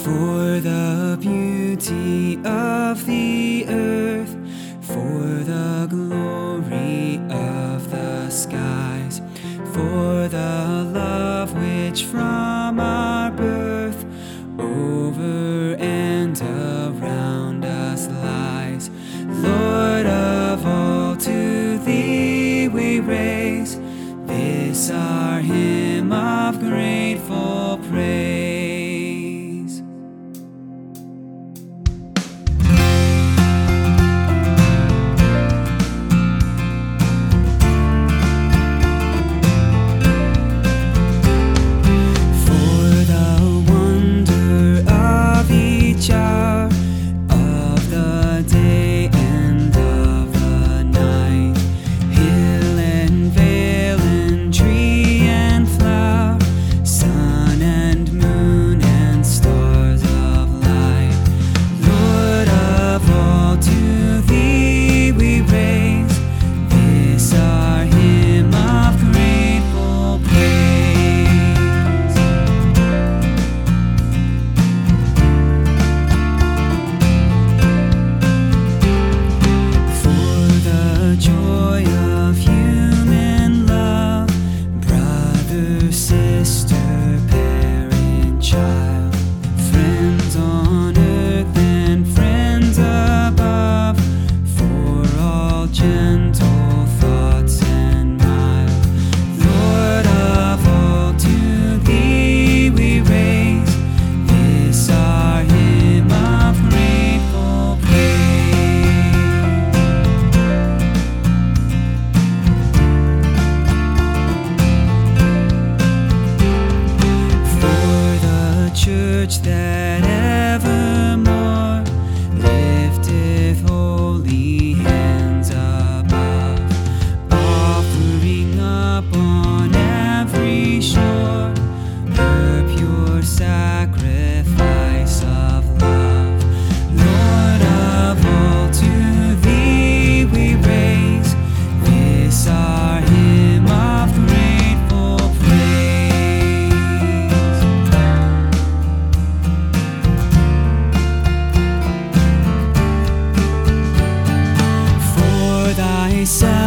For the beauty of the earth, for the glory of the skies, for the love which from our birth over and around us lies. Lord of all, to thee we raise this our hymn of grateful praise. That evermore lifteth holy hands above, offering up on every shore her pure sacrifice of love. Lord of all, to thee we raise this our hymn of grateful praise. Thy